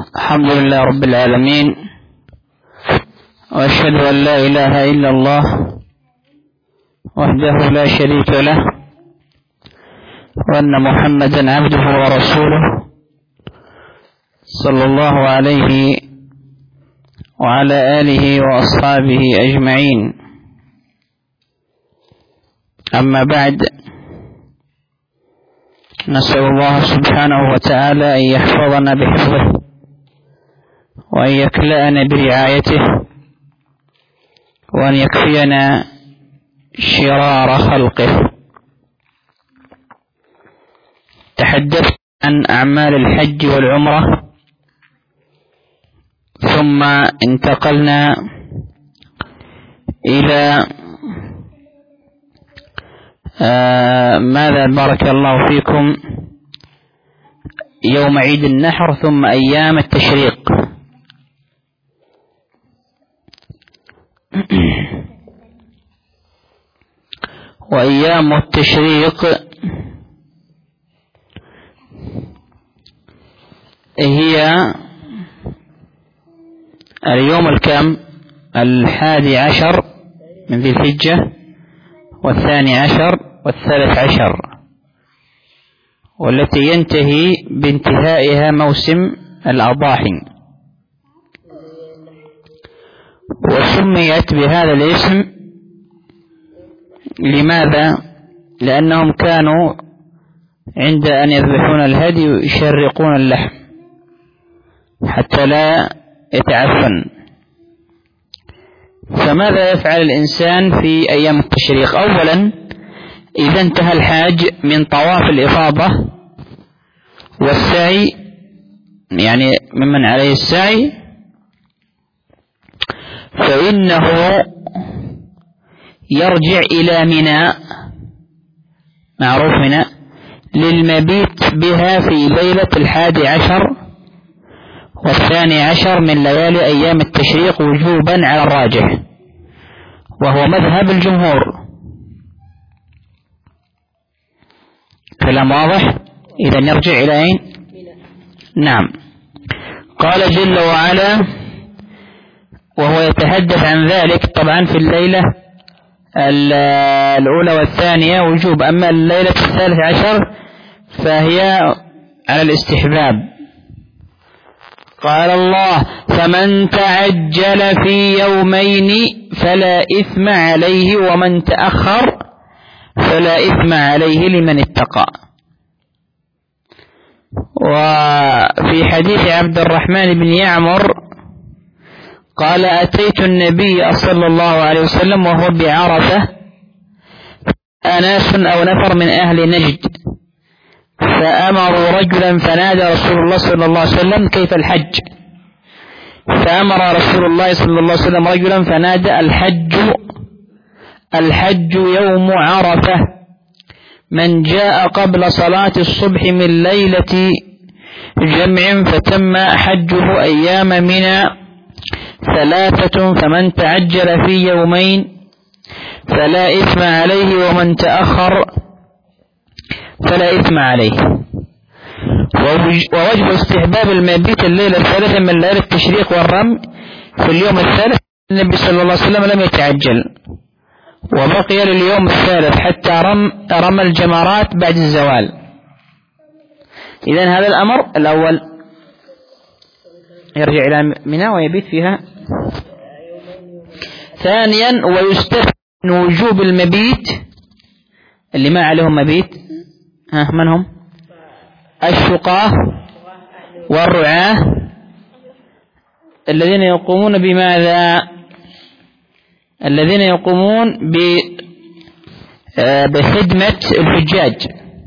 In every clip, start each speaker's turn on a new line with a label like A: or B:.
A: الحمد لله رب العالمين، وأشهد أن لا إله إلا الله وحده لا شريك له، وأن محمدا عبده ورسوله صلى الله عليه وعلى آله وأصحابه أجمعين. أما بعد، نسأل الله سبحانه وتعالى أن يحفظنا بحفظه وأن يكلأنا برعايته وأن يكفينا شرار خلقه. تحدثت عن أعمال الحج والعمرة، ثم انتقلنا إلى ماذا بارك الله فيكم يوم عيد النحر ثم أيام التشريق. وأيام التشريق هي اليوم الكام 11 من ذي الحجة، 12 و13، والتي ينتهي بانتهائها موسم الأضاحي، وسميت بهذا الاسم لماذا؟ لأنهم كانوا عند أن يذبحون الهدي يشرقون اللحم حتى لا يتعفن. فماذا يفعل الإنسان في أيام التشريق؟ أولا، إذا انتهى الحاج من طواف الإفاضة والسعي، يعني ممن عليه السعي، فإنه يرجع إلى منى، معروف منى، للمبيت بها في ليلة 11 و12 من ليالي أيام التشريق وجوبا على الراجح، وهو مذهب الجمهور. كلام واضح؟ إذا نرجع إلى أين؟ نعم. قال جل وعلا وهو يتحدث عن ذلك طبعا في الليلة الأولى والثانية وجوب، أما الليلة 13 فهي على الاستحباب. قال الله: فمن تعجل في يومين فلا إثم عليه ومن تأخر فلا إثم عليه لمن اتقى. وفي حديث عبد الرحمن بن يعمر قال: أتيت النبي صلى الله عليه وسلم وهو بعرفة، أناس أو نفر من أهل نجد، فأمروا رجلا فنادى رسول الله صلى الله عليه وسلم: كيف الحج؟ فأمر رسول الله صلى الله عليه وسلم رجلا فنادى: الحج يوم عرفة، من جاء قبل صلاة الصبح من ليلة جمع فتم حجه أيام منى 3، فمن تعجل في يومين فلا إثم عليه ومن تأخر فلا إثم عليه. ووجب استحباب المبيت الليلة الثالثة من ليلة التشريق والرمي في اليوم الثالث، النبي صلى الله عليه وسلم لم يتعجل، وبقي لليوم الثالث حتى رمى الجمرات بعد الزوال. إذن هذا الأمر الأول، يرجع إلى منى ويبيت فيها. ثانيا، ويستثنى من وجوب المبيت اللي ما عليهم مبيت، من هم؟ الشقاه والرعاه الذين يقومون بماذا؟ الذين يقومون بخدمة الحجاج،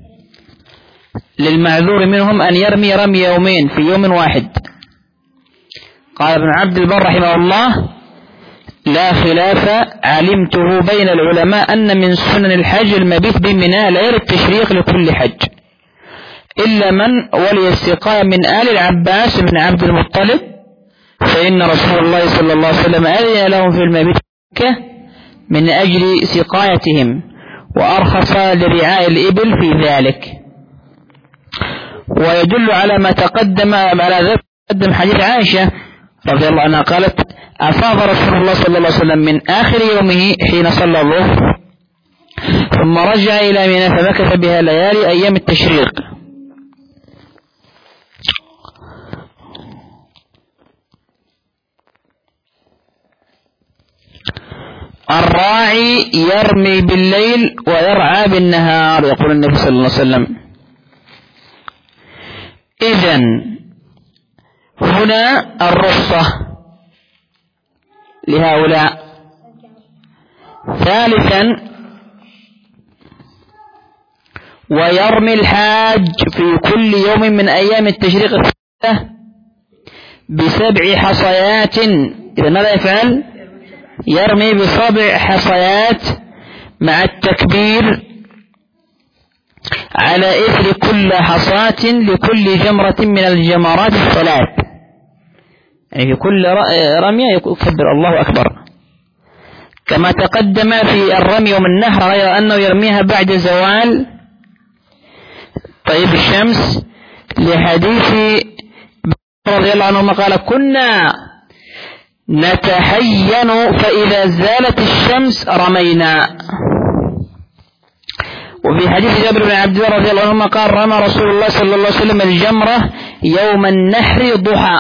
A: للمعذور منهم أن يرمي رمي يومين في يوم واحد. قال ابن عبد البر رحمه الله: لا خلاف علمته بين العلماء أن من سنن الحج المبيت بمنى ليلة التشريق لكل حج، إلا من ولي السقاية من آل العباس بن عبد المطلب، فإن رسول الله صلى الله عليه وسلم أذن لهم في المبيت من أجل سقايتهم، وأرخص لرعاء الإبل في ذلك. ويدل على ما تقدم على ذلك قدم حديث عائشة رضي الله عنها قالت أفاض رسول الله صلى الله عليه وسلم من آخر يومه حين صلى الظهر ثم رجع إلى منى فمكث بها ليالي أيام التشريق. الراعي يرمي بالليل ويرعى بالنهار يقول النبي صلى الله عليه وسلم. إذن هنا الرخصة لهؤلاء. ثالثا ويرمي الحاج في كل يوم من أيام التشريق الثلاثة ب7 حصيات. إذا ماذا يفعل؟ يرمي ب7 حصيات مع التكبير على إثر كل حصاة لكل جمرة من الجمرات الثلاث. يعني في كل رمية يكبر الله أكبر، كما تقدم في الرمي يوم النحر، غير أنه يرميها بعد زوال طيب الشمس، لحديث رضي الله عنه قال كنا نتحين فإذا زالت الشمس رمينا. وفي حديث جابر بن عبد الله رضي الله عنه قال رمى رسول الله صلى الله عليه وسلم الجمرة يوم النحر ضحى.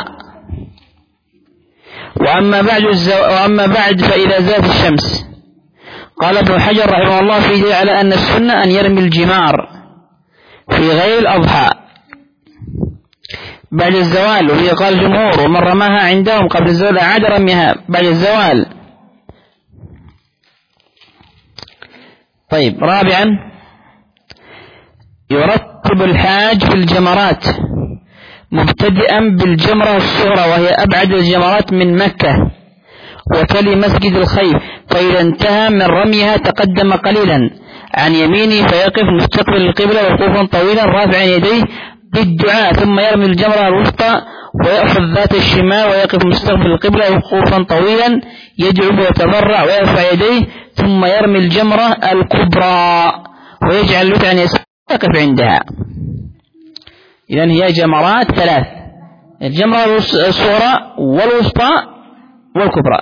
A: وأما بعد فإذا زالت الشمس. قال ابن حجر رحمه الله فيه على أن السنة أن يرمي الجمار في غير الأضحى بعد الزوال، وهي قال الجمهور ومن رماها عندهم قبل الزوال عاد رميها بعد الزوال. طيب رابعا يرتب الحاج في الجمرات مبتدئا بالجمرة الصغرى وهي أبعد الجمرات من مكة وتلي مسجد الخيف، فإذا انتهى من رميها تقدم قليلا عن يمينه فيقف مستقبل القبلة وقوفا طويلا رافعا يديه بالدعاء، ثم يرمي الجمرة الوسطى ويأخذ ذات الشمال ويقف مستقبل القبلة وقوفا طويلا يدعو ويتضرع ويرفع يديه، ثم يرمي الجمرة الكبرى ويجعل الوتر عن يساره يقف عندها. إذن هي جمرات 3: الجمرة الصغرى والوسطى والكبرى.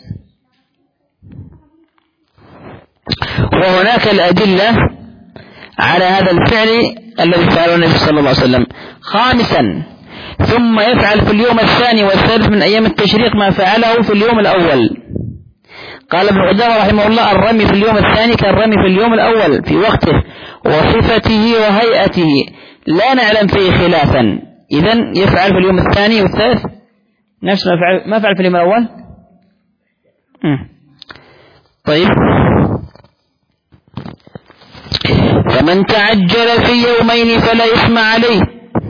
A: وهناك الأدلة على هذا الفعل الذي فعله النبي صلى الله عليه وسلم. خامسا ثم يفعل في اليوم الثاني والثالث من أيام التشريق ما فعله في اليوم الأول. قال ابن قدامة رحمه الله الرمي في اليوم الثاني كالرمي في اليوم الأول في وقته وصفته وهيئته لا نعلم فيه خلافا. إذن يفعل في اليوم الثاني والثالث نفس ما فعل في اليوم الأول. طيب فمن تعجل في يومين فلا إثم عليه،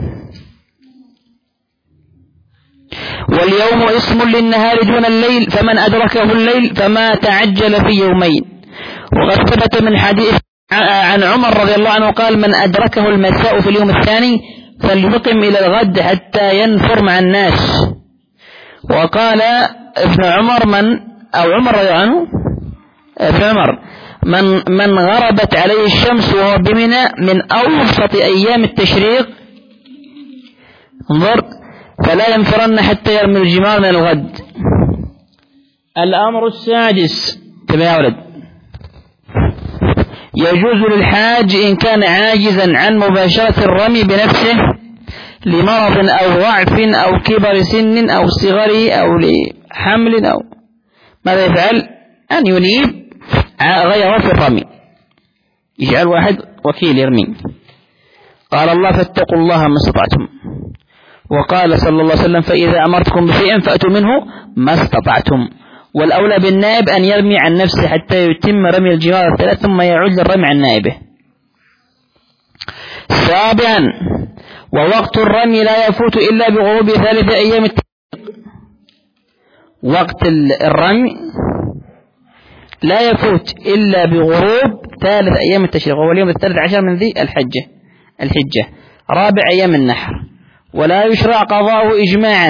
A: واليوم اسم للنهار دون الليل، فمن أدركه الليل فما تعجل في يومين. وقد ثبت من حديث عن عمر رضي الله عنه قال من أدركه المساء في اليوم الثاني فليقم إلى الغد حتى ينفر مع الناس. وقال ابن عمر عمر رضي الله عنه ابن عمر من غربت عليه الشمس وهو بمنى من أوسط أيام التشريق انظر فلا ينفرن حتى يرمي الجمار من الغد. الأمر السادس تبع يا ولد يجوز للحاج إن كان عاجزا عن مباشرة الرمي بنفسه لمرض أو ضعف أو كبر سن أو صغره أو لحمل أو ماذا يفعل؟ أن ينيب غيره في الرمي، يجعل واحد وكيل يرمي. قال الله فاتقوا الله ما استطعتم، وقال صلى الله عليه وسلم فإذا أمرتكم بشيء فأتوا منه ما استطعتم. والأولى بالنائب أن يرمي عن نفسه حتى يتم رمي الجمار 3 ثم يعود للرمي عن نائبه. سابعا ووقت الرمي لا يفوت إلا بغروب 3 أيام التشريق. وقت الرمي لا يفوت إلا بغروب 3 أيام التشريق، وهو اليوم 13 من ذي الحجة 4 أيام النحر. ولا يشرع قضاءه إجماعا.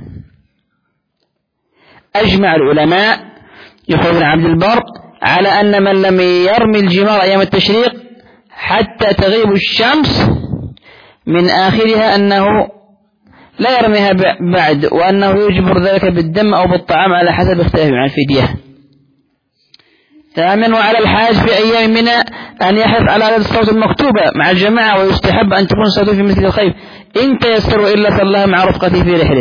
A: أجمع العلماء يقول ابن عبد البر على أن من لم يرمي الجمار أيام التشريق حتى تغيب الشمس من آخرها أنه لا يرميها بعد، وأنه يجبر ذلك بالدم أو بالطعام على حسب اختلاف عن الفدية. 8. وعلى الحاج في أيام منى أن يحرص على عدد الصوت المكتوبة مع الجماعة، ويستحب أن تكون صلاته في مسجد الخيف إن تيسر إلا صلاها مع رفقته في رحله.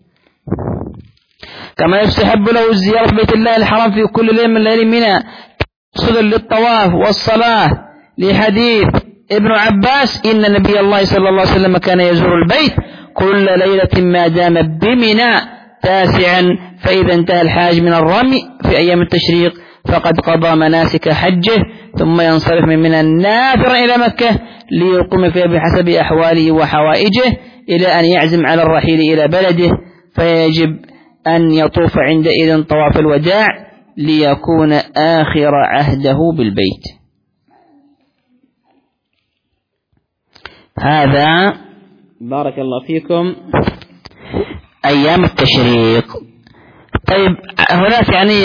A: كما يستحب له الزيارة بيت الله الحرام في كل ليلة من ليالي منى صدر للطواف والصلاة، لحديث ابن عباس إن نبي الله صلى الله عليه وسلم كان يزور البيت كل ليلة ما دام بمنى. 9. فإذا انتهى الحاج من الرمي في أيام التشريق فقد قضى مناسك حجه، ثم ينصرف من منى نافرا إلى مكة ليقوم فيها بحسب أحواله وحوائجه إلى أن يعزم على الرحيل إلى بلده، فيجب أن يطوف عندئذ طواف الوداع ليكون آخر عهده بالبيت. هذا بارك الله فيكم أيام التشريق. طيب هناك يعني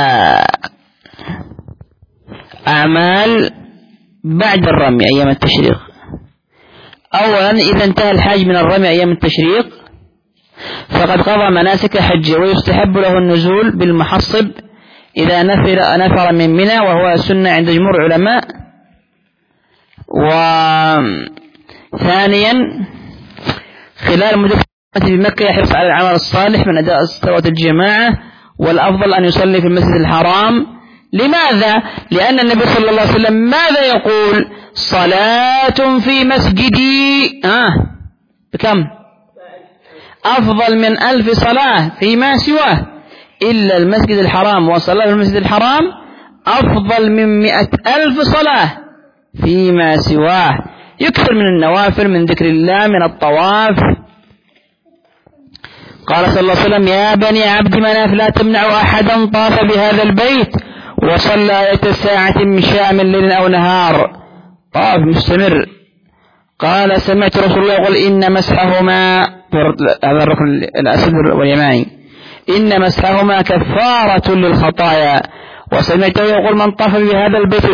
A: أعمال بعد الرمي أيام التشريق. أولا إذا انتهى الحاج من الرمي أيام التشريق فقد قضى مناسك حجه، ويستحب له النزول بالمحصب إذا نفر من منى، وهو سنة عند جمهور العلماء. وثانيا خلال مدة بمكة يحرص على العمل الصالح من أداء صلوات الجماعة، والأفضل أن يصلي في المسجد الحرام. لماذا؟ لأن النبي صلى الله عليه وسلم ماذا يقول؟ صلاة في مسجدي بكم؟ أفضل من 1000 صلاة فيما سواه إلا المسجد الحرام، وصلاة في المسجد الحرام أفضل من 100,000 صلاة فيما سواه. يكثر من النوافل، من ذكر الله، من الطواف. قال صلى الله عليه وسلم يا بني عبد مناف لا تمنعوا أحدا طاف بهذا البيت وصلى آية ساعة من شاء من ليل أو نهار، طاف مستمر. قال سمعت رسول الله يقول إن مسحهما، هذا الركن الأسد واليماني، إن مسحهما كفارة للخطايا. وسمعته يقول من طاف بهذا البيت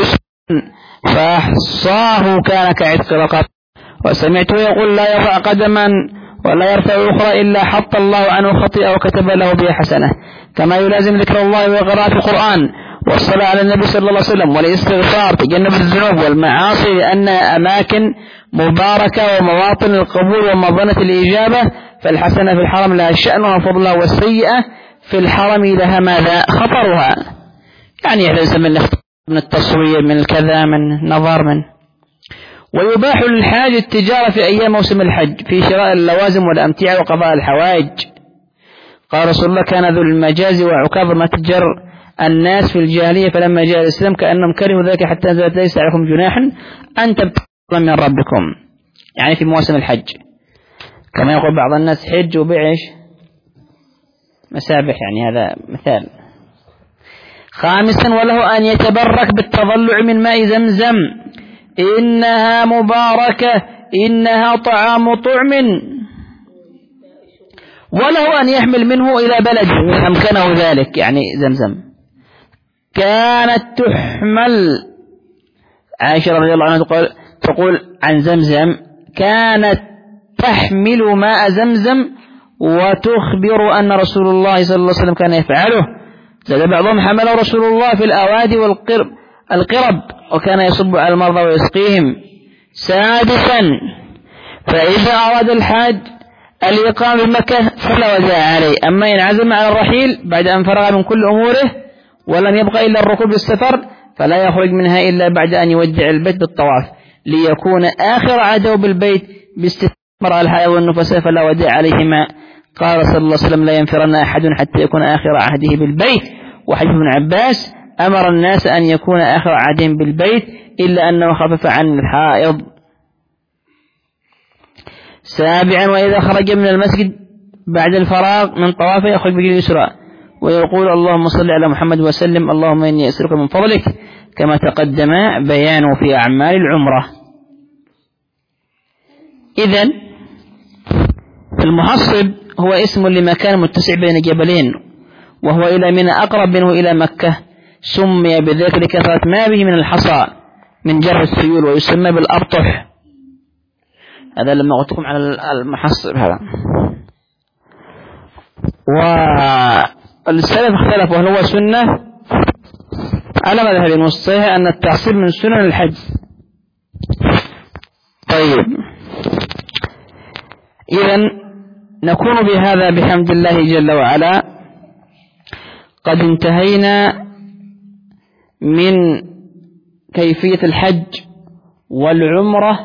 A: فأحصاه كان كعتق رقبة. وسمعته يقول لا يرفع قدما ولا يرفع أخرى إلا حط الله عنه خطيئة وكتب له بها حسنة. كما يلازم ذكر الله وقراءة القرآن والصلاة على النبي صلى الله عليه وسلم والاستغفار تجنب الذنوب والمعاصي، لأنها أماكن مباركة ومواطن القبول ومظنة الإجابة. فالحسنة في الحرم لها شأن وفضلها، والسيئة في الحرم لها ماذا؟ خطرها. يعني يحدث من التصوير، من الكذا، من نظر، من. ويباح للحاج التجارة في أيام موسم الحج في شراء اللوازم والأمتعة وقضاء الحوائج. قال رسول الله كان ذو المجاز وعكاظ ما تجر الناس في الجاهلية، فلما جاء الإسلام كأنهم كرهوا ذلك حتى نزلت ليس عليكم جناح أن تبتغوا من ربكم، يعني في مواسم الحج. كما يقول بعض الناس حج وبيعش مسابح، يعني هذا مثال. 5. وله أن يتبرك بالتضلع من ماء زمزم، إنها مباركة، إنها طعام طعم. وله أن يحمل منه إلى بلد إن أمكنه ذلك، يعني زمزم. كانت تحمل عائشة رضي الله عنها تقول عن زمزم كانت تحمل ماء زمزم وتخبر أن رسول الله صلى الله عليه وسلم كان يفعله. زاد بعضهم حمله رسول الله في الأوادي القرب وكان يصب على المرضى ويسقيهم. 6. فإذا أراد الحاج الإقامة بمكة فلا وداع عليه، أما إن عزم على الرحيل بعد أن فرغ من كل أموره ولم يبقى إلا الركوب بالسفر فلا يخرج منها إلا بعد أن يودع البيت بالطواف، ليكون آخر عهده بالبيت باستثمار الحياة والنفساء فلا وداع عليهما. قال صلى الله عليه وسلم لا ينفرن أحد حتى يكون آخر عهده بالبيت. وحديث ابن عباس أمر الناس أن يكون آخر عهدهم بالبيت إلا أنه خفف عن الحائض. 7. وإذا خرج من المسجد بعد الفراغ من طوافه يخرج برجله اليسرى ويقول اللهم صل على محمد وسلم، اللهم إني أسألك من فضلك، كما تقدم بيانه في أعمال العمرة. إذن المحصب هو اسم لمكان متسع بين جبلين، وهو إلى منى أقرب منه إلى مكة، سمي بذلك لكثرة ما به من الحصى من جر السيول، ويسمى بالأبطح. هذا لما قلت لكم على المحصب هذا. والسلف اختلفوا هل هو سنة. على مذهب المصطلح أن التعصيب من سنن الحج. طيب، إذن نكون بهذا بحمد الله جل وعلا قد انتهينا من كيفية الحج والعمرة.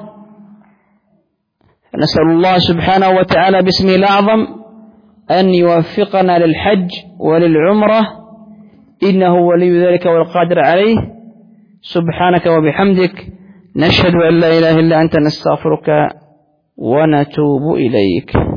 A: نسأل الله سبحانه وتعالى باسمه الأعظم أن يوفقنا للحج وللعمرة، إنه ولي ذلك والقادر عليه. سبحانك وبحمدك، نشهد أن لا إله إلا أنت، نستغفرك ونتوب إليك.